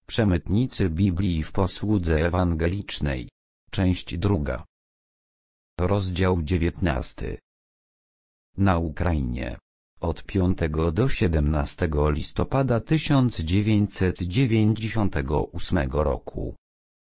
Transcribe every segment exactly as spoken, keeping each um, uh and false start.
Przemytnicy Biblii w posłudze ewangelicznej. Część druga. Rozdział dziewiętnasty. Na Ukrainie. Od piątego do siedemnastego listopada tysiąc dziewięćset dziewięćdziesiątego ósmego roku.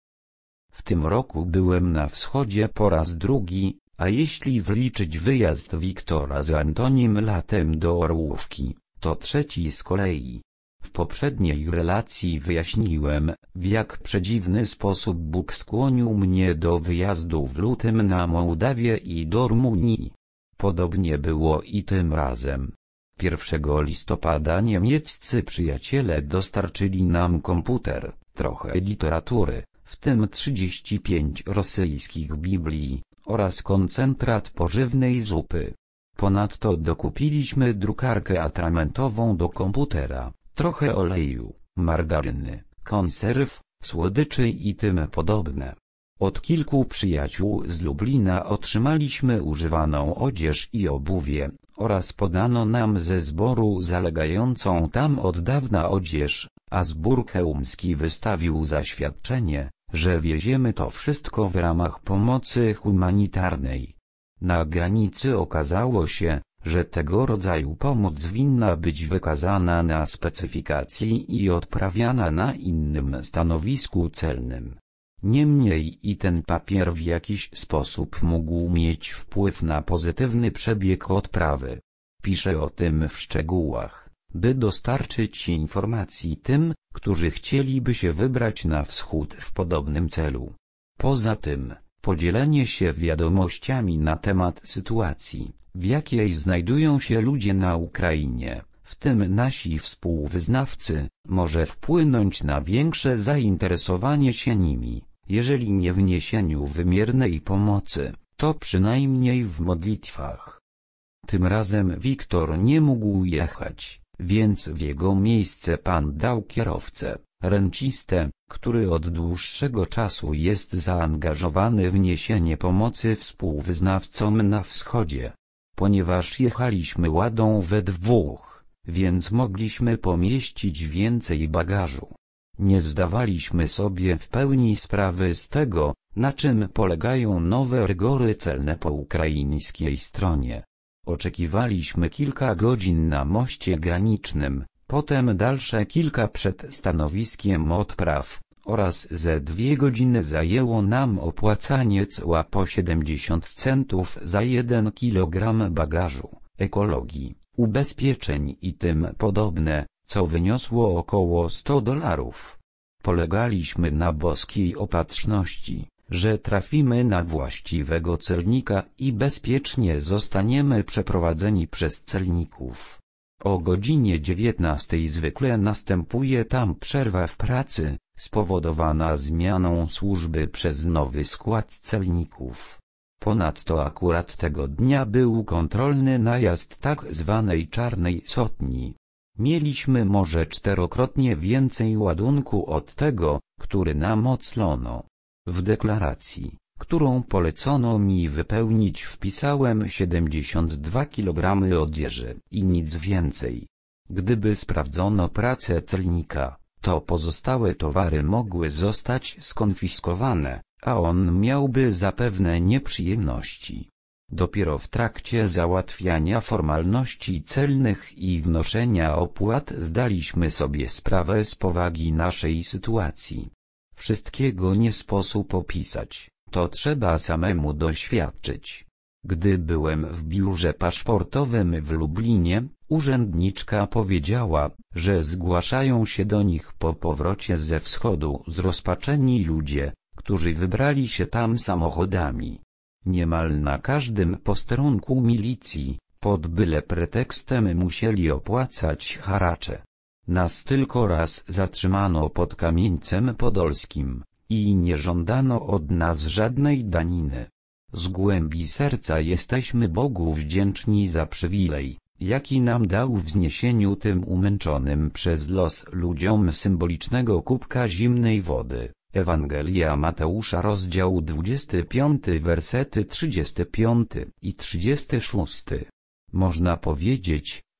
W tym roku byłem na wschodzie po raz drugi, a jeśli wliczyć wyjazd Wiktora z Antonim latem do Orłówki, to trzeci z kolei. W poprzedniej relacji wyjaśniłem, w jak przedziwny sposób Bóg skłonił mnie do wyjazdu w lutym na Mołdawię i do Rumunii. Podobnie było i tym razem. pierwszego listopada niemieccy przyjaciele dostarczyli nam komputer, trochę literatury, w tym trzydzieści pięć rosyjskich Biblii, oraz koncentrat pożywnej zupy. Ponadto dokupiliśmy drukarkę atramentową do komputera, trochę oleju, margaryny, konserw, słodyczy i tym podobne. Od kilku przyjaciół z Lublina otrzymaliśmy używaną odzież i obuwie, oraz podano nam ze zboru zalegającą tam od dawna odzież, a zbór chełmski wystawił zaświadczenie, że wieziemy to wszystko w ramach pomocy humanitarnej. Na granicy okazało się, że tego rodzaju pomoc winna być wykazana na specyfikacji i odprawiana na innym stanowisku celnym. Niemniej i ten papier w jakiś sposób mógł mieć wpływ na pozytywny przebieg odprawy. Piszę o tym w szczegółach, by dostarczyć informacji tym, którzy chcieliby się wybrać na wschód w podobnym celu. Poza tym, podzielenie się wiadomościami na temat sytuacji, w jakiej znajdują się ludzie na Ukrainie, w tym nasi współwyznawcy, może wpłynąć na większe zainteresowanie się nimi, jeżeli nie w niesieniu wymiernej pomocy, to przynajmniej w modlitwach. Tym razem Wiktor nie mógł jechać, więc w jego miejsce pan dał kierowcę, rencistę, który od dłuższego czasu jest zaangażowany w niesienie pomocy współwyznawcom na wschodzie. Ponieważ jechaliśmy ładą we dwóch, więc mogliśmy pomieścić więcej bagażu. Nie zdawaliśmy sobie w pełni sprawy z tego, na czym polegają nowe rygory celne po ukraińskiej stronie. Oczekiwaliśmy kilka godzin na moście granicznym, potem dalsze kilka przed stanowiskiem odpraw, oraz ze dwie godziny zajęło nam opłacanie cła po siedemdziesiąt centów za jeden kilogram bagażu, ekologii, ubezpieczeń i tym podobne, co wyniosło około sto dolarów. Polegaliśmy na boskiej opatrzności, że trafimy na właściwego celnika i bezpiecznie zostaniemy przeprowadzeni przez celników. O godzinie dziewiętnastej zwykle następuje tam przerwa w pracy, spowodowana zmianą służby przez nowy skład celników. Ponadto akurat tego dnia był kontrolny najazd tak zwanej czarnej sotni. Mieliśmy może czterokrotnie więcej ładunku od tego, który nam oclono. W deklaracji, którą polecono mi wypełnić, wpisałem siedemdziesiąt dwa kilogramy odzieży i nic więcej. Gdyby sprawdzono pracę celnika, to pozostałe towary mogły zostać skonfiskowane, a on miałby zapewne nieprzyjemności. Dopiero w trakcie załatwiania formalności celnych i wnoszenia opłat zdaliśmy sobie sprawę z powagi naszej sytuacji. Wszystkiego nie sposób opisać, to trzeba samemu doświadczyć. Gdy byłem w biurze paszportowym w Lublinie, urzędniczka powiedziała, że zgłaszają się do nich po powrocie ze wschodu zrozpaczeni ludzie, którzy wybrali się tam samochodami. Niemal na każdym posterunku milicji, pod byle pretekstem musieli opłacać haracze. Nas tylko raz zatrzymano pod Kamieńcem Podolskim i nie żądano od nas żadnej daniny. Z głębi serca jesteśmy Bogu wdzięczni za przywilej, jaki nam dał w zniesieniu tym umęczonym przez los ludziom symbolicznego kubka zimnej wody. Ewangelia Mateusza, rozdział dwudziesty piąty, wersety trzydziesty piąty i trzydziesty szósty. Można powiedzieć,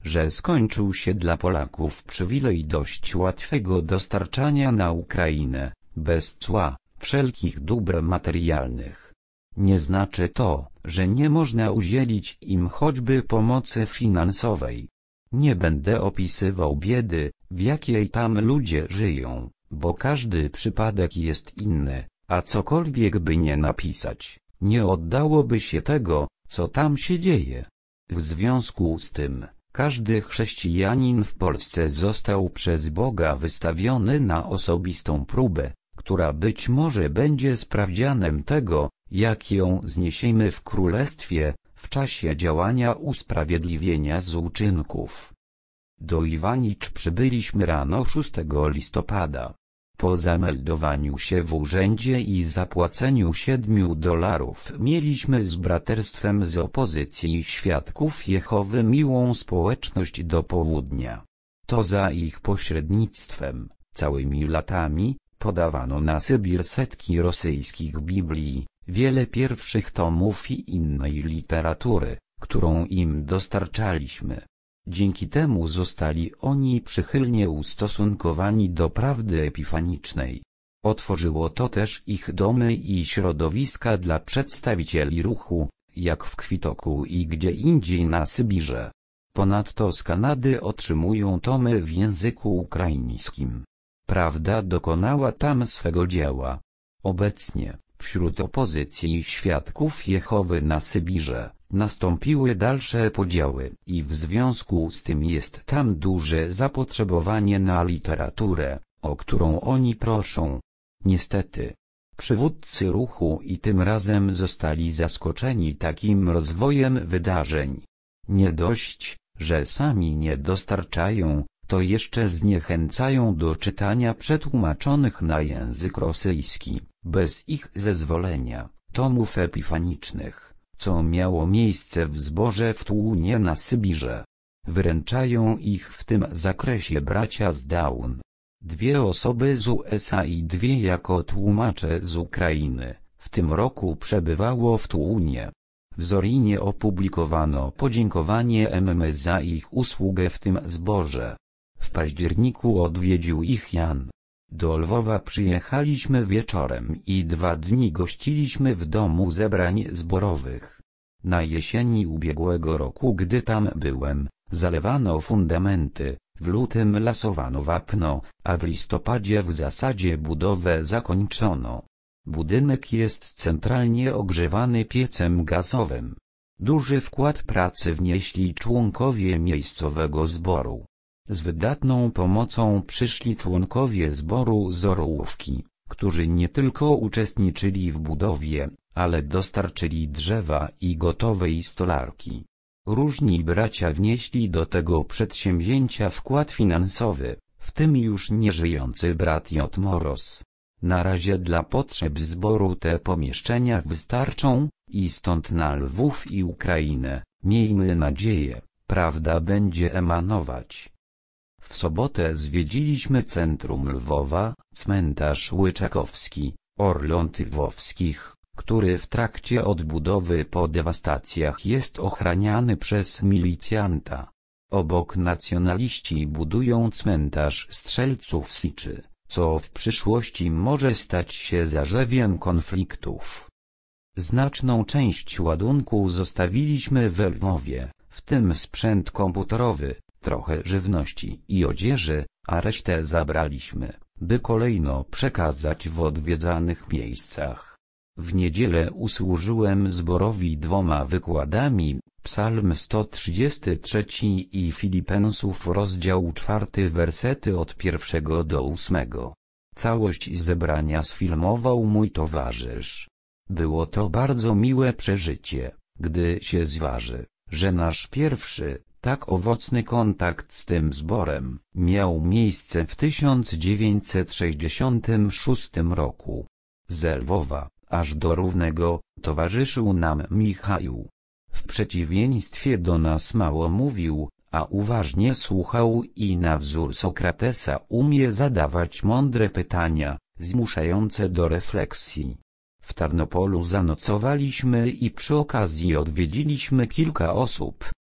że skończył się dla Polaków przywilej dość łatwego dostarczania na Ukrainę, bez cła, wszelkich dóbr materialnych. Nie znaczy to, że nie można udzielić im choćby pomocy finansowej. Nie będę opisywał biedy, w jakiej tam ludzie żyją, bo każdy przypadek jest inny, a cokolwiek by nie napisać, nie oddałoby się tego, co tam się dzieje. W związku z tym, każdy chrześcijanin w Polsce został przez Boga wystawiony na osobistą próbę, która być może będzie sprawdzianem tego, jak ją zniesiemy w Królestwie, w czasie działania usprawiedliwienia z uczynków. Do Iwanicz przybyliśmy rano szóstego listopada. Po zameldowaniu się w urzędzie i zapłaceniu siedmiu dolarów mieliśmy z braterstwem z opozycji Świadków Jehowy miłą społeczność do południa. To za ich pośrednictwem, całymi latami, podawano na Sybir setki rosyjskich Biblii, wiele pierwszych tomów i innej literatury, którą im dostarczaliśmy. Dzięki temu zostali oni przychylnie ustosunkowani do prawdy epifanicznej. Otworzyło to też ich domy i środowiska dla przedstawicieli ruchu, jak w Kwitoku i gdzie indziej na Sybirze. Ponadto z Kanady otrzymują tomy w języku ukraińskim. Prawda dokonała tam swego dzieła. Obecnie, wśród opozycji Świadków Jehowy na Sybirze, nastąpiły dalsze podziały i w związku z tym jest tam duże zapotrzebowanie na literaturę, o którą oni proszą. Niestety, przywódcy ruchu i tym razem zostali zaskoczeni takim rozwojem wydarzeń. Nie dość, że sami nie dostarczają, to jeszcze zniechęcają do czytania przetłumaczonych na język rosyjski, bez ich zezwolenia, tomów epifanicznych, co miało miejsce w zborze w Tłunie na Sybirze. Wyręczają ich w tym zakresie bracia z Daun. Dwie osoby z U S A i dwie jako tłumacze z Ukrainy, w tym roku przebywało w Tłunie. W Zorinie opublikowano podziękowanie M M za ich usługę w tym zborze. W październiku odwiedził ich Jan. Do Lwowa przyjechaliśmy wieczorem i dwa dni gościliśmy w domu zebrań zborowych. Na jesieni ubiegłego roku, gdy tam byłem, zalewano fundamenty, w lutym lasowano wapno, a w listopadzie w zasadzie budowę zakończono. Budynek jest centralnie ogrzewany piecem gazowym. Duży wkład pracy wnieśli członkowie miejscowego zboru. Z wydatną pomocą przyszli członkowie zboru z Orłówki, którzy nie tylko uczestniczyli w budowie, ale dostarczyli drzewa i gotowej stolarki. Różni bracia wnieśli do tego przedsięwzięcia wkład finansowy, w tym już nieżyjący brat J. Moros. Na razie dla potrzeb zboru te pomieszczenia wystarczą, i stąd na Lwów i Ukrainę, miejmy nadzieję, prawda będzie emanować. W sobotę zwiedziliśmy centrum Lwowa, cmentarz Łyczakowski, Orląt Lwowskich, który w trakcie odbudowy po dewastacjach jest ochraniany przez milicjanta. Obok nacjonaliści budują cmentarz strzelców Siczy, co w przyszłości może stać się zarzewiem konfliktów. Znaczną część ładunku zostawiliśmy w Lwowie, w tym sprzęt komputerowy, trochę żywności i odzieży, a resztę zabraliśmy, by kolejno przekazać w odwiedzanych miejscach. W niedzielę usłużyłem zborowi dwoma wykładami, Psalm sto trzydziesty trzeci i Filipensów rozdział czwarty wersety od pierwszego do ósmego. Całość zebrania sfilmował mój towarzysz. Było to bardzo miłe przeżycie, gdy się zważy, że nasz pierwszy, tak owocny kontakt z tym zborem miał miejsce w tysiąc dziewięćset sześćdziesiątym szóstym roku. Z Lwowa, aż do Równego, towarzyszył nam Michał. W przeciwieństwie do nas mało mówił, a uważnie słuchał i na wzór Sokratesa umie zadawać mądre pytania, zmuszające do refleksji. W Tarnopolu zanocowaliśmy i przy okazji odwiedziliśmy kilka osób.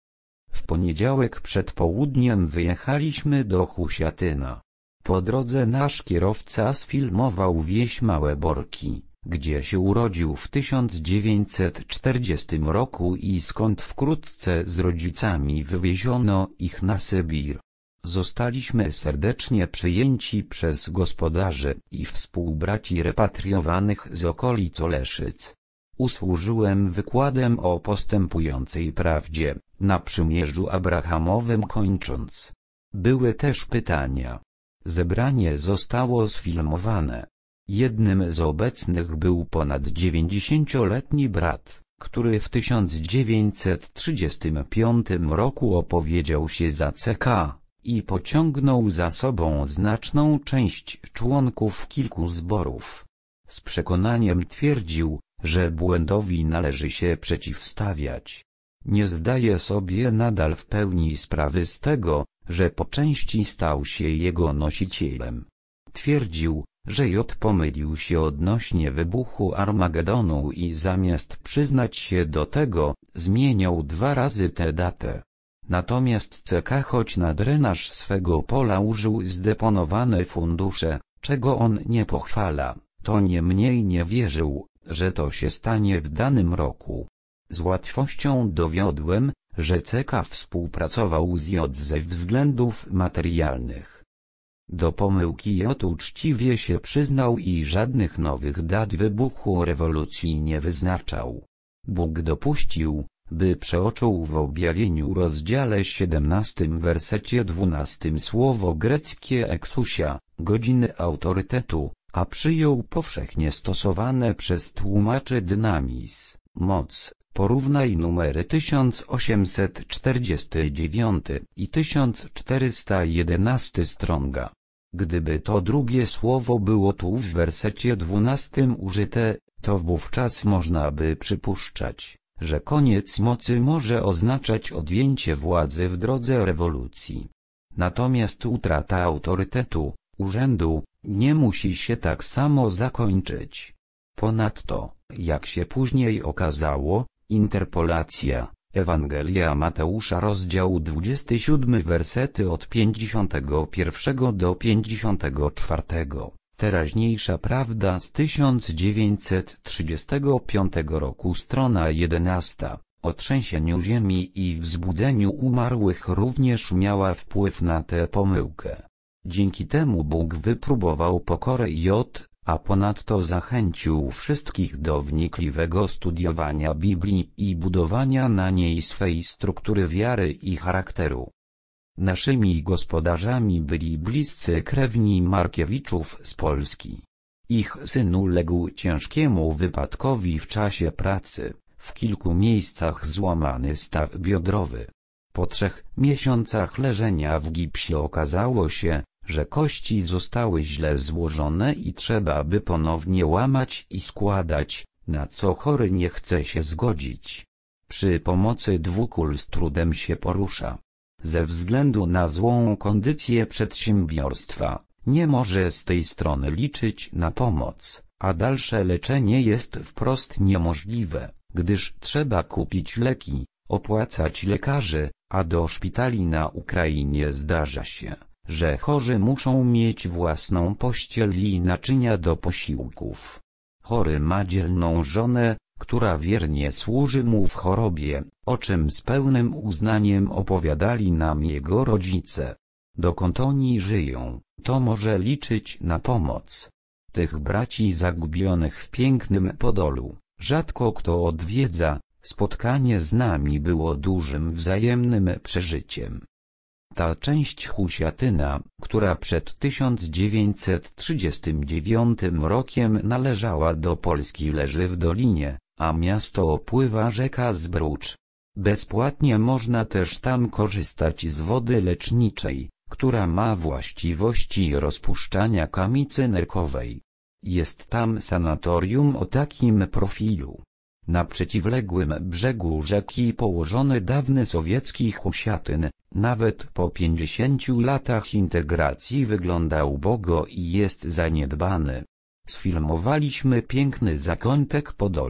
W poniedziałek przed południem wyjechaliśmy do Husiatyna. Po drodze nasz kierowca sfilmował wieś Małe Borki, gdzie się urodził w tysiąc dziewięćset czterdziestym roku i skąd wkrótce z rodzicami wywieziono ich na Sybir. Zostaliśmy serdecznie przyjęci przez gospodarzy i współbraci repatriowanych z okolic Oleszyc. Usłużyłem wykładem o postępującej prawdzie, na przymierzu abrahamowym kończąc. Były też pytania. Zebranie zostało sfilmowane. Jednym z obecnych był ponad dziewięćdziesięcioletni brat, który w tysiąc dziewięćset trzydziestym piątym roku opowiedział się za C K i pociągnął za sobą znaczną część członków kilku zborów. Z przekonaniem twierdził, że błędowi należy się przeciwstawiać. Nie zdaje sobie nadal w pełni sprawy z tego, że po części stał się jego nosicielem. Twierdził, że J pomylił się odnośnie wybuchu Armagedonu i zamiast przyznać się do tego, zmieniał dwa razy tę datę. Natomiast C K choć na drenaż swego pola użył zdeponowane fundusze, czego on nie pochwala, to niemniej nie wierzył, że to się stanie w danym roku. Z łatwością dowiodłem, że C K współpracował z J ze względów materialnych. Do pomyłki J uczciwie się przyznał i żadnych nowych dat wybuchu rewolucji nie wyznaczał. Bóg dopuścił, by przeoczył w objawieniu rozdziale siedemnastym wersecie dwunastym słowo greckie exousia, godziny autorytetu, a przyjął powszechnie stosowane przez tłumaczy dynamis, moc. Porównaj numery tysiąc osiemset czterdziesty dziewiąty i tysiąc czterysta jedenaście Stronga. Gdyby to drugie słowo było tu w wersecie dwunastym użyte, to wówczas można by przypuszczać, że koniec mocy może oznaczać odjęcie władzy w drodze rewolucji. Natomiast utrata autorytetu, urzędu, nie musi się tak samo zakończyć. Ponadto, jak się później okazało, interpolacja, Ewangelia Mateusza rozdział dwudziesty siódmy wersety od pięćdziesiątego pierwszego do pięćdziesiątego czwartego, teraźniejsza prawda z tysiąc dziewięćset trzydziestego piątego roku strona jedenasta, o trzęsieniu ziemi i wzbudzeniu umarłych również miała wpływ na tę pomyłkę. Dzięki temu Bóg wypróbował pokorę J, a ponadto zachęcił wszystkich do wnikliwego studiowania Biblii i budowania na niej swej struktury wiary i charakteru. Naszymi gospodarzami byli bliscy krewni Markiewiczów z Polski. Ich syn uległ ciężkiemu wypadkowi w czasie pracy, w kilku miejscach złamany staw biodrowy. Po trzech miesiącach leżenia w gipsie okazało się, że kości zostały źle złożone i trzeba by ponownie łamać i składać, na co chory nie chce się zgodzić. Przy pomocy dwukul z trudem się porusza. Ze względu na złą kondycję przedsiębiorstwa, nie może z tej strony liczyć na pomoc, a dalsze leczenie jest wprost niemożliwe, gdyż trzeba kupić leki, opłacać lekarzy, a do szpitali na Ukrainie zdarza się, że chorzy muszą mieć własną pościel i naczynia do posiłków. Chory ma dzielną żonę, która wiernie służy mu w chorobie, o czym z pełnym uznaniem opowiadali nam jego rodzice. Dokąd oni żyją, to może liczyć na pomoc. Tych braci zagubionych w pięknym Podolu rzadko kto odwiedza, spotkanie z nami było dużym wzajemnym przeżyciem. Ta część Husiatyna, która przed tysiąc dziewięćset trzydziestym dziewiątym rokiem należała do Polski, leży w dolinie, a miasto opływa rzeka Zbrucz. Bezpłatnie można też tam korzystać z wody leczniczej, która ma właściwości rozpuszczania kamicy nerkowej. Jest tam sanatorium o takim profilu. Na przeciwległym brzegu rzeki położony dawny sowiecki Husiatyn, nawet po pięćdziesięciu latach integracji wygląda ubogo i jest zaniedbany. Sfilmowaliśmy piękny zakątek Podola,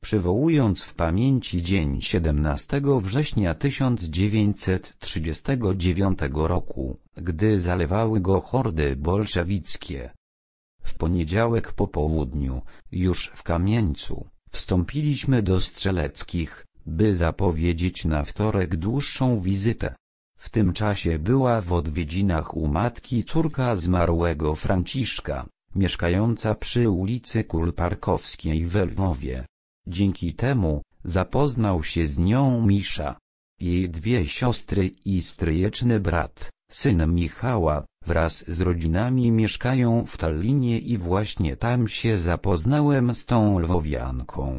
przywołując w pamięci dzień siedemnastego września tysiąc dziewięćset trzydziestego dziewiątego roku, gdy zalewały go hordy bolszewickie. W poniedziałek po południu, już w Kamieńcu, wstąpiliśmy do Strzeleckich, by zapowiedzieć na wtorek dłuższą wizytę. W tym czasie była w odwiedzinach u matki córka zmarłego Franciszka, mieszkająca przy ulicy Kulparkowskiej w Lwowie. Dzięki temu zapoznał się z nią Misza. Jej dwie siostry i stryjeczny brat, syn Michała, wraz z rodzinami mieszkają w Tallinie i właśnie tam się zapoznałem z tą lwowianką.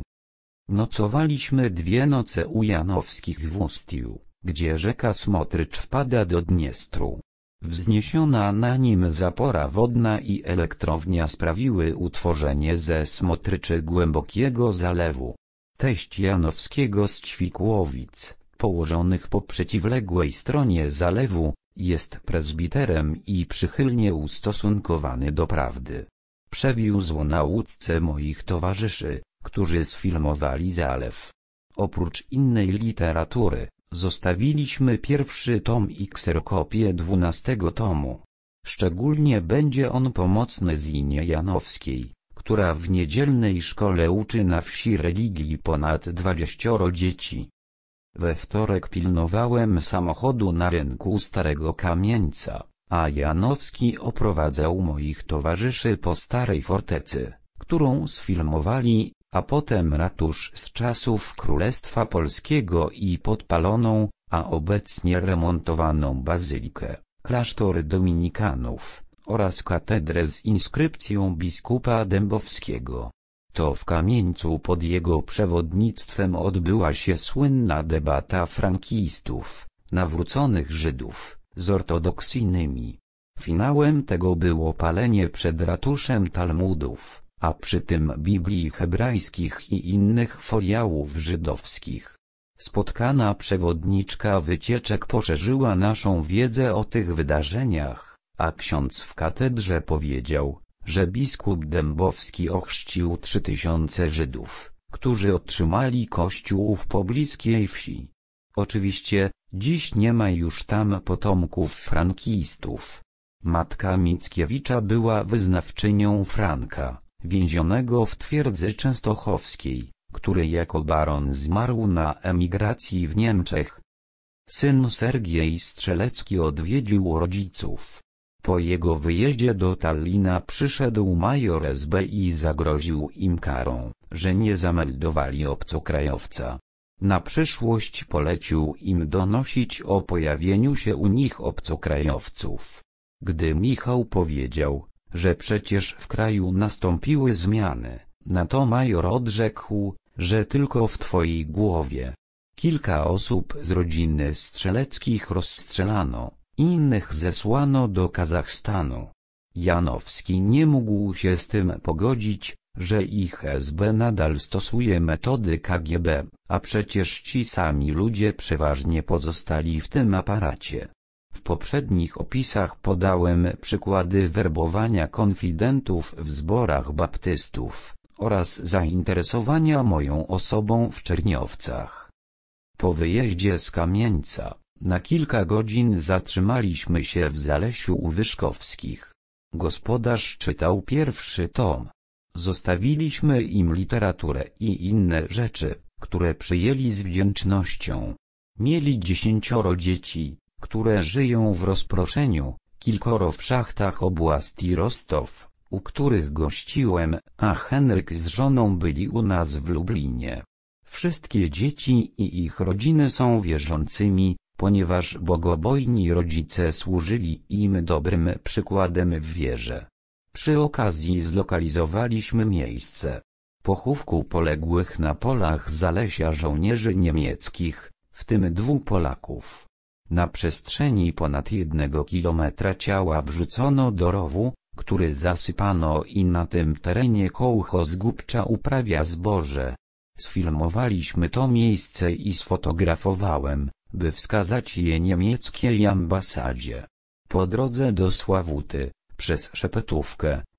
Nocowaliśmy dwie noce u Janowskich w Ustiu, gdzie rzeka Smotrycz wpada do Dniestru. Wzniesiona na nim zapora wodna i elektrownia sprawiły utworzenie ze Smotryczy głębokiego zalewu. Teść Janowskiego z Ćwikłowic, położonych po przeciwległej stronie zalewu, jest prezbiterem i przychylnie ustosunkowany do prawdy. Przewiózł na łódce moich towarzyszy, którzy sfilmowali zalew. Oprócz innej literatury, zostawiliśmy pierwszy tom i kserokopię dwunastego tomu. Szczególnie będzie on pomocny Zinie Janowskiej, która w niedzielnej szkole uczy na wsi religii ponad dwudziestu dzieci. We wtorek pilnowałem samochodu na rynku Starego Kamieńca, a Janowski oprowadzał moich towarzyszy po Starej Fortecy, którą sfilmowali, a potem ratusz z czasów Królestwa Polskiego i podpaloną, a obecnie remontowaną bazylikę, klasztor dominikanów, oraz katedrę z inskrypcją biskupa Dębowskiego. To w Kamieńcu pod jego przewodnictwem odbyła się słynna debata frankistów, nawróconych Żydów, z ortodoksyjnymi. Finałem tego było palenie przed ratuszem talmudów, a przy tym Biblii hebrajskich i innych foliałów żydowskich. Spotkana przewodniczka wycieczek poszerzyła naszą wiedzę o tych wydarzeniach, a ksiądz w katedrze powiedział, że biskup Dębowski ochrzcił trzy tysiące Żydów, którzy otrzymali kościół w pobliskiej wsi. Oczywiście, dziś nie ma już tam potomków frankistów. Matka Mickiewicza była wyznawczynią Franka, więzionego w twierdzy częstochowskiej, który jako baron zmarł na emigracji w Niemczech. Syn Sergiej Strzelecki odwiedził rodziców. Po jego wyjeździe do Tallina przyszedł major S B i zagroził im karą, że nie zameldowali obcokrajowca. Na przyszłość polecił im donosić o pojawieniu się u nich obcokrajowców. Gdy Michał powiedział, że przecież w kraju nastąpiły zmiany, na to major odrzekł, że tylko w twojej głowie. Kilka osób z rodziny Strzeleckich rozstrzelano, innych zesłano do Kazachstanu. Janowski nie mógł się z tym pogodzić, że ich S B nadal stosuje metody K G B, a przecież ci sami ludzie przeważnie pozostali w tym aparacie. W poprzednich opisach podałem przykłady werbowania konfidentów w zborach baptystów, oraz zainteresowania moją osobą w Czerniowcach. Po wyjeździe z Kamieńca, na kilka godzin zatrzymaliśmy się w Zalesiu u Wyszkowskich. Gospodarz czytał pierwszy tom. Zostawiliśmy im literaturę i inne rzeczy, które przyjęli z wdzięcznością. Mieli dziesięcioro dzieci, które żyją w rozproszeniu, kilkoro w szachtach oblasti Rostow, u których gościłem, a Henryk z żoną byli u nas w Lublinie. Wszystkie dzieci i ich rodziny są wierzącymi, ponieważ bogobojni rodzice służyli im dobrym przykładem w wierze. Przy okazji zlokalizowaliśmy miejsce pochówku poległych na polach Zalesia żołnierzy niemieckich, w tym dwóch Polaków. Na przestrzeni ponad jednego kilometra ciała wrzucono do rowu, który zasypano i na tym terenie kołchoz Głubcza uprawia zboże. Sfilmowaliśmy to miejsce i sfotografowałem, by wskazać je niemieckiej ambasadzie. Po drodze do Sławuty, przez Szepetówkę,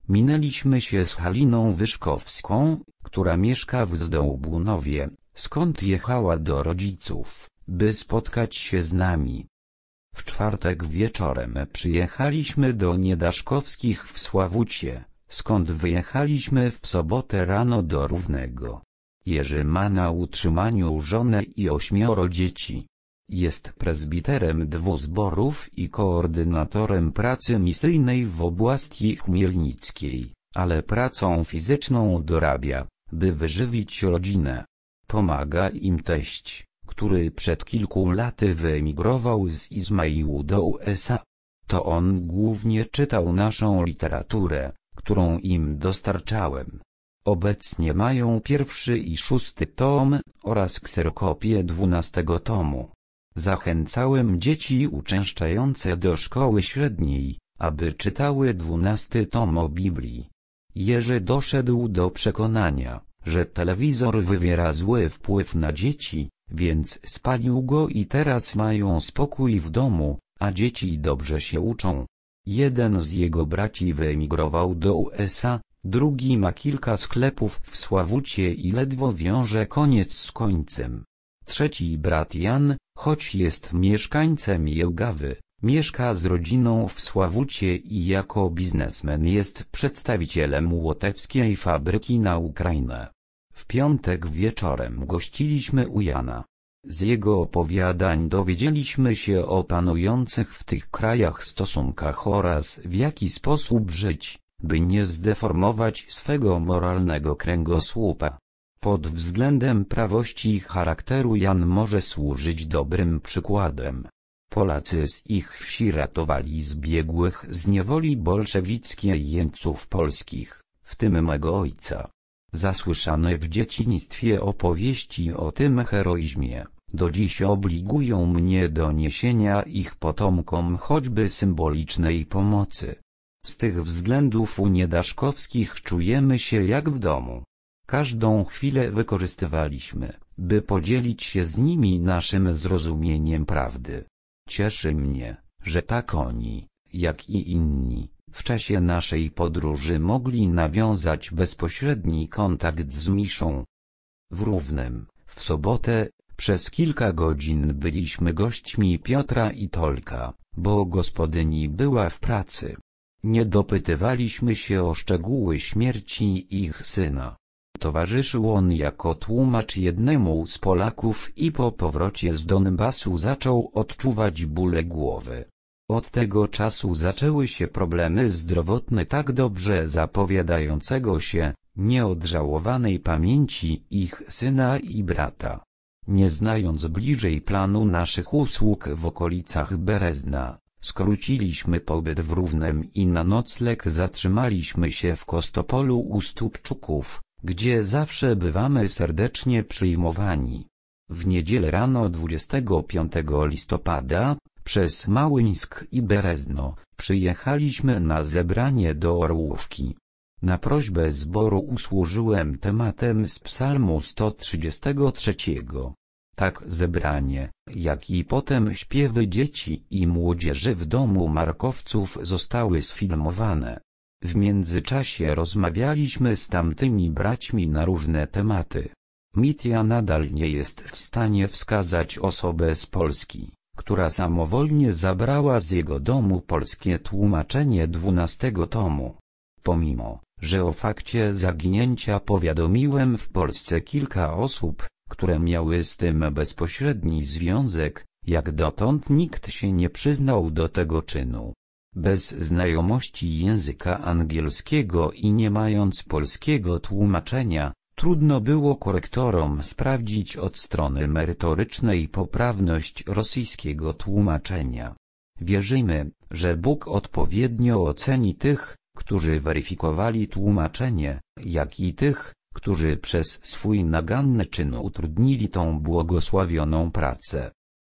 Minęliśmy się z Haliną Wyszkowską, która mieszka w Zdołbunowie, skąd jechała do rodziców, by spotkać się z nami. W czwartek wieczorem przyjechaliśmy do Niedaszkowskich w Sławucie, skąd wyjechaliśmy w sobotę rano do Równego. Jerzy ma na utrzymaniu żonę i ośmioro dzieci. Jest prezbiterem dwóch zborów i koordynatorem pracy misyjnej w oblasti chmielnickiej, ale pracą fizyczną dorabia, by wyżywić rodzinę. Pomaga im teść, który przed kilku laty wyemigrował z Izmaiłu do U S A. To on głównie czytał naszą literaturę, którą im dostarczałem. Obecnie mają pierwszy i szósty tom oraz kserokopię dwunastego tomu. Zachęcałem dzieci uczęszczające do szkoły średniej, aby czytały dwunasty tom o Biblii. Jerzy doszedł do przekonania, że telewizor wywiera zły wpływ na dzieci, więc spalił go i teraz mają spokój w domu, a dzieci dobrze się uczą. Jeden z jego braci wyemigrował do U S A, drugi ma kilka sklepów w Sławucie i ledwo wiąże koniec z końcem. Trzeci brat Jan, choć jest mieszkańcem Jelgawy, mieszka z rodziną w Sławucie i jako biznesmen jest przedstawicielem łotewskiej fabryki na Ukrainę. W piątek wieczorem gościliśmy u Jana. Z jego opowiadań dowiedzieliśmy się o panujących w tych krajach stosunkach oraz w jaki sposób żyć, by nie zdeformować swego moralnego kręgosłupa. Pod względem prawości charakteru Jan może służyć dobrym przykładem. Polacy z ich wsi ratowali zbiegłych z niewoli bolszewickiej jeńców polskich, w tym mego ojca. Zasłyszane w dzieciństwie opowieści o tym heroizmie, do dziś obligują mnie do niesienia ich potomkom choćby symbolicznej pomocy. Z tych względów u Niedaszkowskich czujemy się jak w domu. Każdą chwilę wykorzystywaliśmy, by podzielić się z nimi naszym zrozumieniem prawdy. Cieszy mnie, że tak oni, jak i inni, w czasie naszej podróży mogli nawiązać bezpośredni kontakt z Miszą. W Równem, w sobotę, przez kilka godzin byliśmy gośćmi Piotra i Tolka, bo gospodyni była w pracy. Nie dopytywaliśmy się o szczegóły śmierci ich syna. Towarzyszył on jako tłumacz jednemu z Polaków i po powrocie z Donbasu zaczął odczuwać bóle głowy. Od tego czasu zaczęły się problemy zdrowotne tak dobrze zapowiadającego się, nieodżałowanej pamięci ich syna i brata. Nie znając bliżej planu naszych usług w okolicach Berezna, skróciliśmy pobyt w Równem i na nocleg zatrzymaliśmy się w Kostopolu u Stupczuków, gdzie zawsze bywamy serdecznie przyjmowani. W niedzielę rano dwudziestego piątego listopada, przez Małyńsk i Berezno, przyjechaliśmy na zebranie do Orłówki. Na prośbę zboru usłużyłem tematem z psalmu sto trzydziestego trzeciego. Tak zebranie, jak i potem śpiewy dzieci i młodzieży w domu Markowców zostały sfilmowane. W międzyczasie rozmawialiśmy z tamtymi braćmi na różne tematy. Mitja nadal nie jest w stanie wskazać osobę z Polski, która samowolnie zabrała z jego domu polskie tłumaczenie dwunastego tomu. Pomimo, że o fakcie zaginięcia powiadomiłem w Polsce kilka osób, które miały z tym bezpośredni związek, jak dotąd nikt się nie przyznał do tego czynu. Bez znajomości języka angielskiego i nie mając polskiego tłumaczenia, trudno było korektorom sprawdzić od strony merytorycznej poprawność rosyjskiego tłumaczenia. Wierzymy, że Bóg odpowiednio oceni tych, którzy weryfikowali tłumaczenie, jak i tych, którzy przez swój naganny czyn utrudnili tą błogosławioną pracę.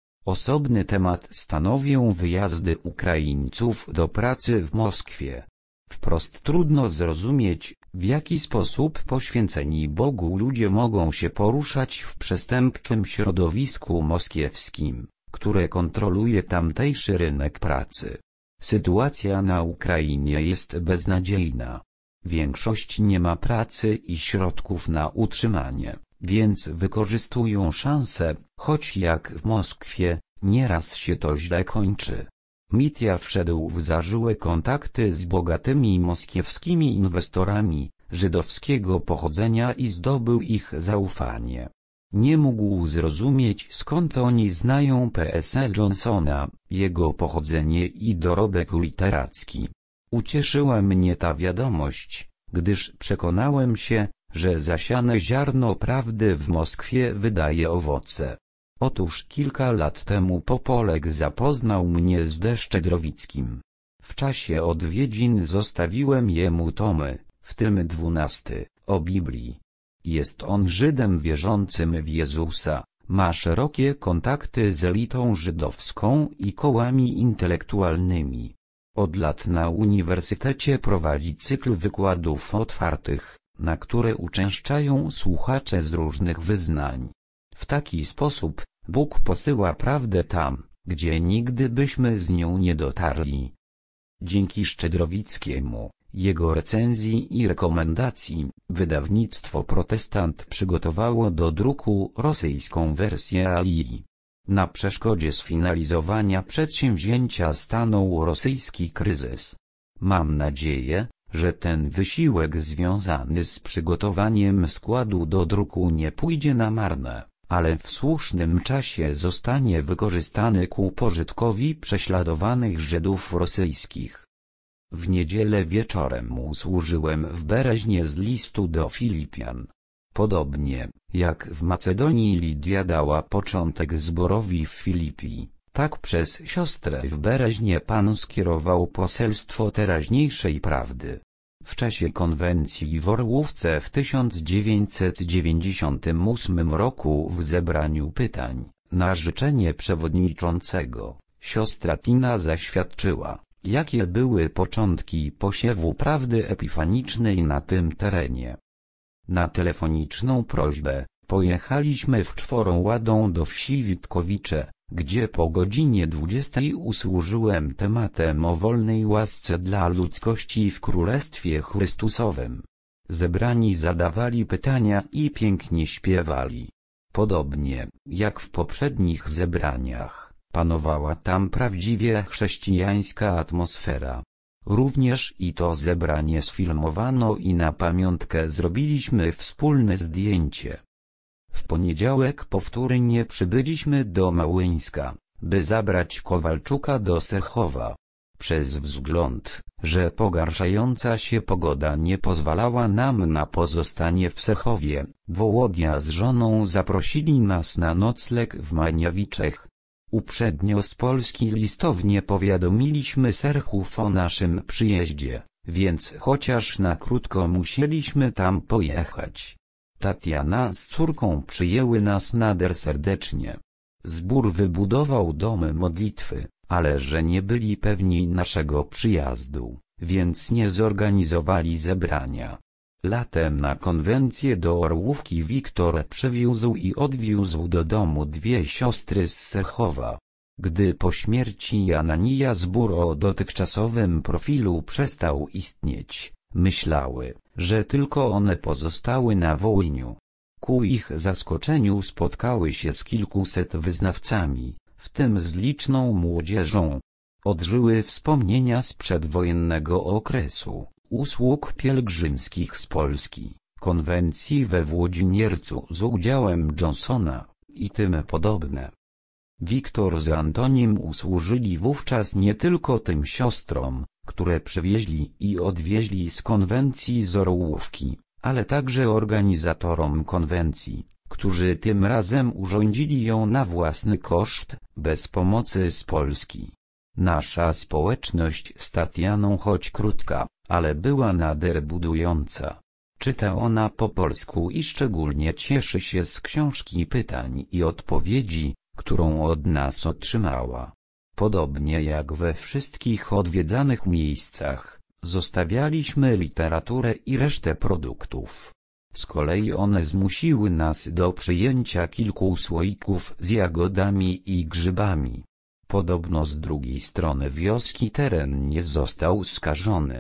Osobny temat stanowią wyjazdy Ukraińców do pracy w Moskwie. Wprost trudno zrozumieć, w jaki sposób poświęceni Bogu ludzie mogą się poruszać w przestępczym środowisku moskiewskim, które kontroluje tamtejszy rynek pracy. Sytuacja na Ukrainie jest beznadziejna. Większość nie ma pracy i środków na utrzymanie, więc wykorzystują szansę, choć jak w Moskwie, nieraz się to źle kończy. Mitja wszedł w zażyłe kontakty z bogatymi moskiewskimi inwestorami żydowskiego pochodzenia i zdobył ich zaufanie. Nie mógł zrozumieć, skąd oni znają P S Johnsona, jego pochodzenie i dorobek literacki. Ucieszyła mnie ta wiadomość, gdyż przekonałem się, że zasiane ziarno prawdy w Moskwie wydaje owoce. Otóż kilka lat temu Popolek zapoznał mnie z D. Szczedrowickim. W czasie odwiedzin zostawiłem jemu tomy, w tym dwunasty, o Biblii. Jest on Żydem wierzącym w Jezusa, ma szerokie kontakty z elitą żydowską i kołami intelektualnymi. Od lat na uniwersytecie prowadzi cykl wykładów otwartych, na które uczęszczają słuchacze z różnych wyznań. W taki sposób Bóg posyła prawdę tam, gdzie nigdy byśmy z nią nie dotarli. Dzięki Szczedrowickiemu, jego recenzji i rekomendacji, wydawnictwo Protestant przygotowało do druku rosyjską wersję Alii. Na przeszkodzie sfinalizowania przedsięwzięcia stanął rosyjski kryzys. Mam nadzieję, że ten wysiłek związany z przygotowaniem składu do druku nie pójdzie na marne, ale w słusznym czasie zostanie wykorzystany ku pożytkowi prześladowanych Żydów rosyjskich. W niedzielę wieczorem usłużyłem w Bereźnie z listu do Filipian. Podobnie, jak w Macedonii Lidia dała początek zborowi w Filipii, tak przez siostrę w Bereźnie Pan skierował poselstwo teraźniejszej prawdy. W czasie konwencji w Orłówce w tysiąc dziewięćset dziewięćdziesiątym ósmym roku w zebraniu pytań, na życzenie przewodniczącego, siostra Tina zaświadczyła, jakie były początki posiewu prawdy epifanicznej na tym terenie. Na telefoniczną prośbę, pojechaliśmy w czworą ładą do wsi Witkowicze, gdzie po godzinie dwudziestej usłużyłem tematem o wolnej łasce dla ludzkości w Królestwie Chrystusowym. Zebrani zadawali pytania i pięknie śpiewali. Podobnie, jak w poprzednich zebraniach, panowała tam prawdziwie chrześcijańska atmosfera. Również i to zebranie sfilmowano i na pamiątkę zrobiliśmy wspólne zdjęcie. W poniedziałek powtórnie przybyliśmy do Małeńska, by zabrać Kowalczuka do Serchowa. Przez wzgląd, że pogarszająca się pogoda nie pozwalała nam na pozostanie w Serchowie, Wołodia z żoną zaprosili nas na nocleg w Maniawiczech. Uprzednio z Polski listownie powiadomiliśmy Serchów o naszym przyjeździe, więc chociaż na krótko musieliśmy tam pojechać. Tatiana z córką przyjęły nas nader serdecznie. Zbór wybudował domy modlitwy, ale że nie byli pewni naszego przyjazdu, więc nie zorganizowali zebrania. Latem na konwencję do Orłówki Wiktor przywiózł i odwiózł do domu dwie siostry z Serchowa. Gdy po śmierci Ananija zbór o dotychczasowym profilu przestał istnieć, myślały, że tylko one pozostały na Wołyniu. Ku ich zaskoczeniu spotkały się z kilkuset wyznawcami, w tym z liczną młodzieżą. Odżyły wspomnienia z przedwojennego okresu, usług pielgrzymskich z Polski, konwencji we Włodzimiercu z udziałem Johnsona i tym podobne. Wiktor z Antonim usłużyli wówczas nie tylko tym siostrom, które przywieźli i odwieźli z konwencji z Orłówki, ale także organizatorom konwencji, którzy tym razem urządzili ją na własny koszt, bez pomocy z Polski. Nasza społeczność z Tatianą, choć krótka, ale była nader budująca. Czyta ona po polsku i szczególnie cieszy się z książki pytań i odpowiedzi, którą od nas otrzymała. Podobnie jak we wszystkich odwiedzanych miejscach, zostawialiśmy literaturę i resztę produktów. Z kolei one zmusiły nas do przyjęcia kilku słoików z jagodami i grzybami. Podobno z drugiej strony wioski teren nie został skażony.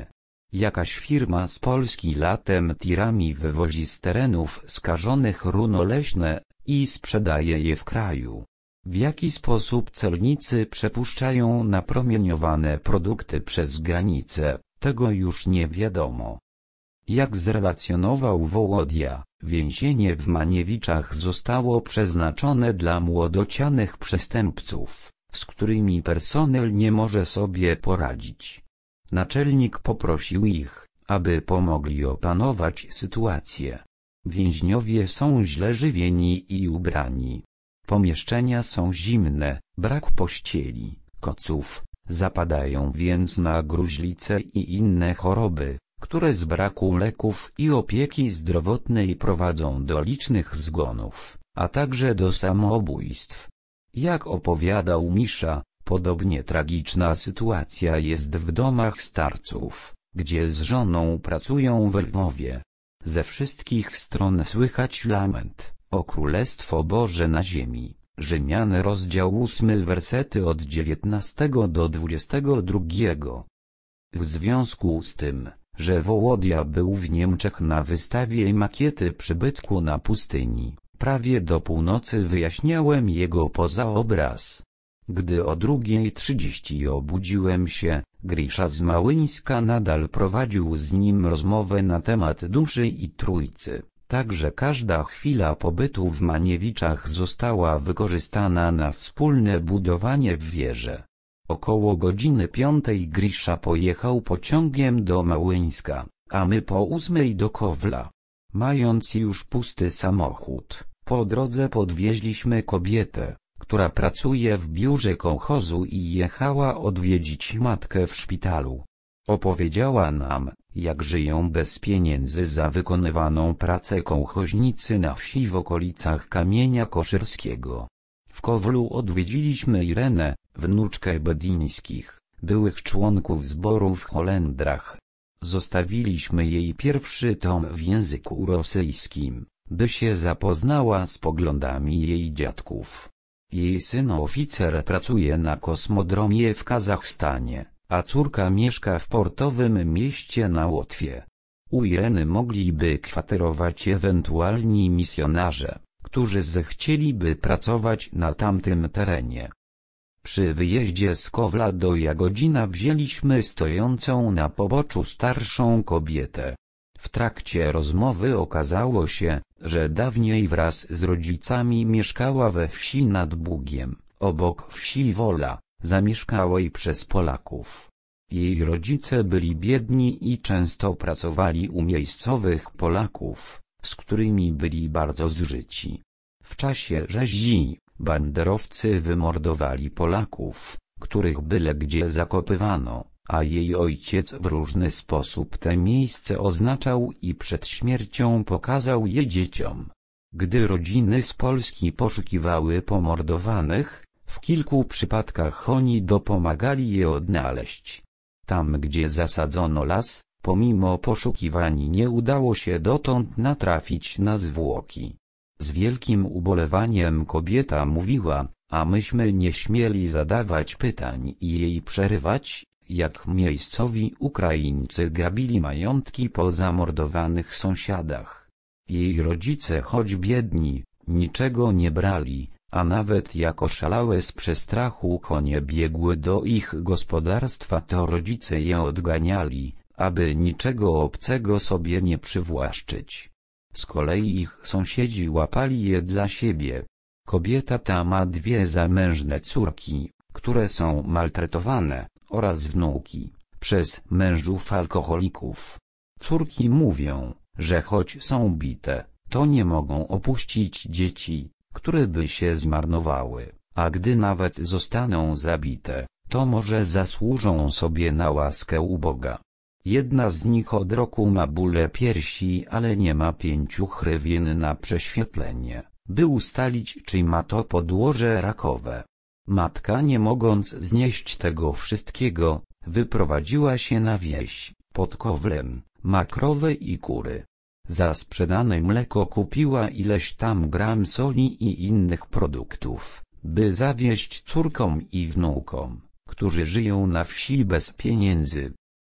Jakaś firma z Polski latem tirami wywozi z terenów skażonych runo leśne i sprzedaje je w kraju. W jaki sposób celnicy przepuszczają napromieniowane produkty przez granicę, tego już nie wiadomo. Jak zrelacjonował Wołodia, więzienie w Maniewiczach zostało przeznaczone dla młodocianych przestępców, z którymi personel nie może sobie poradzić. Naczelnik poprosił ich, aby pomogli opanować sytuację. Więźniowie są źle żywieni i ubrani. Pomieszczenia są zimne, brak pościeli, koców, zapadają więc na gruźlicę i inne choroby, które z braku leków i opieki zdrowotnej prowadzą do licznych zgonów, a także do samobójstw. Jak opowiadał Misza, podobnie tragiczna sytuacja jest w domach starców, gdzie z żoną pracują w Lwowie. Ze wszystkich stron słychać lament: o Królestwo Boże na ziemi. Rzymian rozdział ósmy wersety od dziewiętnastego do dwudziestego drugiego. W związku z tym, że Wołodia był w Niemczech na wystawie makiety przybytku na pustyni, prawie do północy wyjaśniałem jego pozaobraz. Gdy o drugiej trzydzieści obudziłem się, Grisza z Małyńska nadal prowadził z nim rozmowę na temat duszy i Trójcy, tak że każda chwila pobytu w Maniewiczach została wykorzystana na wspólne budowanie w wieży. Około godziny piątej Grisza pojechał pociągiem do Małyńska, a my po ósmej do Kowla. Mając już pusty samochód, po drodze podwieźliśmy kobietę, która pracuje w biurze kołchozu i jechała odwiedzić matkę w szpitalu. Opowiedziała nam, jak żyją bez pieniędzy za wykonywaną pracę kołchoźnicy na wsi w okolicach Kamienia Koszyrskiego. W Kowlu odwiedziliśmy Irenę, wnuczkę Bedińskich, byłych członków zboru w Holendrach. Zostawiliśmy jej pierwszy tom w języku rosyjskim, by się zapoznała z poglądami jej dziadków. Jej syn oficer pracuje na kosmodromie w Kazachstanie, a córka mieszka w portowym mieście na Łotwie. U Ireny mogliby kwaterować ewentualni misjonarze, którzy zechcieliby pracować na tamtym terenie. Przy wyjeździe z Kowla do Jagodzina wzięliśmy stojącą na poboczu starszą kobietę. W trakcie rozmowy okazało się, że dawniej wraz z rodzicami mieszkała we wsi nad Bugiem, obok wsi Wola, zamieszkałej przez Polaków. Jej rodzice byli biedni i często pracowali u miejscowych Polaków, z którymi byli bardzo zużyci. W czasie rzezi, banderowcy wymordowali Polaków, których byle gdzie zakopywano, a jej ojciec w różny sposób te miejsce oznaczał i przed śmiercią pokazał je dzieciom. Gdy rodziny z Polski poszukiwały pomordowanych, w kilku przypadkach oni dopomagali je odnaleźć. Tam, gdzie zasadzono las, pomimo poszukiwań nie udało się dotąd natrafić na zwłoki. Z wielkim ubolewaniem kobieta mówiła, a myśmy nie śmieli zadawać pytań i jej przerywać, jak miejscowi Ukraińcy grabili majątki po zamordowanych sąsiadach. Jej rodzice, choć biedni, niczego nie brali, a nawet jak oszalałe z przestrachu konie biegły do ich gospodarstwa, to rodzice je odganiali, aby niczego obcego sobie nie przywłaszczyć. Z kolei ich sąsiedzi łapali je dla siebie. Kobieta ta ma dwie zamężne córki, które są maltretowane, oraz wnuki, przez mężów alkoholików. Córki mówią, że choć są bite, to nie mogą opuścić dzieci, które by się zmarnowały, a gdy nawet zostaną zabite, to może zasłużą sobie na łaskę u Boga. Jedna z nich od roku ma bóle piersi, ale nie ma pięciu hrywien na prześwietlenie, by ustalić, czy ma to podłoże rakowe. Matka, nie mogąc znieść tego wszystkiego, wyprowadziła się na wieś, pod Kowlem, ma krowę i kury. Za sprzedane mleko kupiła ileś tam gram soli i innych produktów, by zawieźć córkom i wnukom, którzy żyją na wsi bez pieniędzy.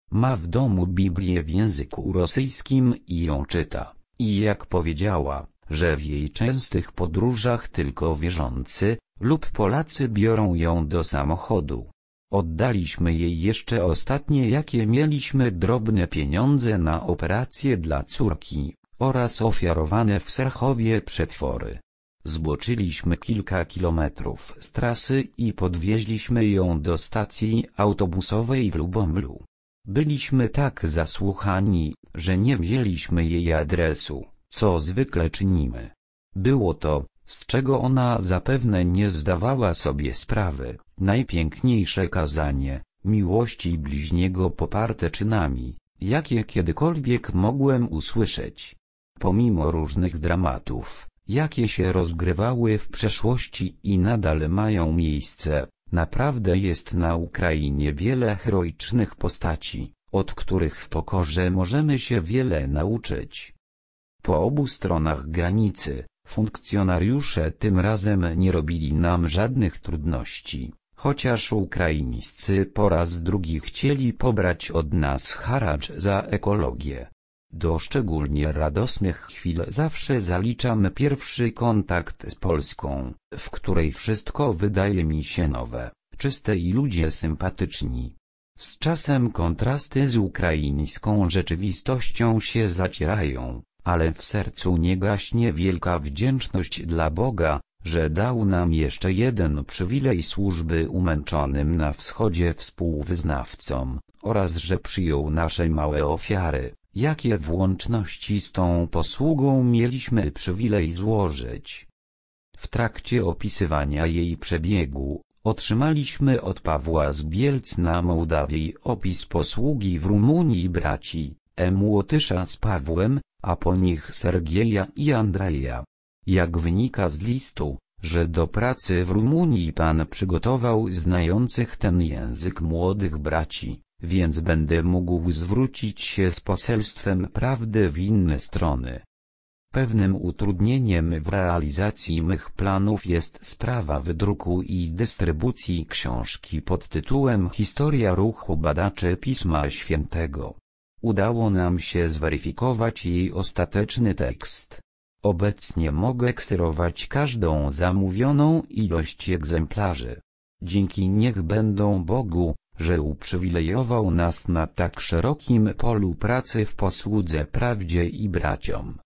Ma w domu Biblię w języku rosyjskim i ją czyta. I jak powiedziała, że w jej częstych podróżach tylko wierzący lub Polacy biorą ją do samochodu. Oddaliśmy jej jeszcze ostatnie jakie mieliśmy drobne pieniądze na operację dla córki oraz ofiarowane w Serchowie przetwory. Zboczyliśmy kilka kilometrów z trasy i podwieźliśmy ją do stacji autobusowej w Lubomlu. Byliśmy tak zasłuchani, że nie wzięliśmy jej adresu, co zwykle czynimy. Było to, z czego ona zapewne nie zdawała sobie sprawy, najpiękniejsze kazanie miłości bliźniego poparte czynami, jakie kiedykolwiek mogłem usłyszeć. Pomimo różnych dramatów, jakie się rozgrywały w przeszłości i nadal mają miejsce, naprawdę jest na Ukrainie wiele heroicznych postaci, od których w pokorze możemy się wiele nauczyć. Po obu stronach granicy, funkcjonariusze tym razem nie robili nam żadnych trudności, chociaż ukraińscy po raz drugi chcieli pobrać od nas haracz za ekologię. Do szczególnie radosnych chwil zawsze zaliczam pierwszy kontakt z Polską, w której wszystko wydaje mi się nowe, czyste i ludzie sympatyczni. Z czasem kontrasty z ukraińską rzeczywistością się zacierają, ale w sercu nie gaśnie wielka wdzięczność dla Boga, że dał nam jeszcze jeden przywilej służby umęczonym na wschodzie współwyznawcom, oraz że przyjął nasze małe ofiary, jakie w łączności z tą posługą mieliśmy przywilej złożyć. W trakcie opisywania jej przebiegu, otrzymaliśmy od Pawła z Bielc na Mołdawii opis posługi w Rumunii braci M. Łotysza z Pawłem, a po nich Sergieja i Andrzeja. Jak wynika z listu, że do pracy w Rumunii Pan przygotował znających ten język młodych braci, więc będę mógł zwrócić się z poselstwem prawdy w inne strony. Pewnym utrudnieniem w realizacji mych planów jest sprawa wydruku i dystrybucji książki pod tytułem Historia ruchu badaczy Pisma Świętego. Udało nam się zweryfikować jej ostateczny tekst. Obecnie mogę kserować każdą zamówioną ilość egzemplarzy. Dzięki niech będą Bogu, że uprzywilejował nas na tak szerokim polu pracy w posłudze prawdzie i braciom.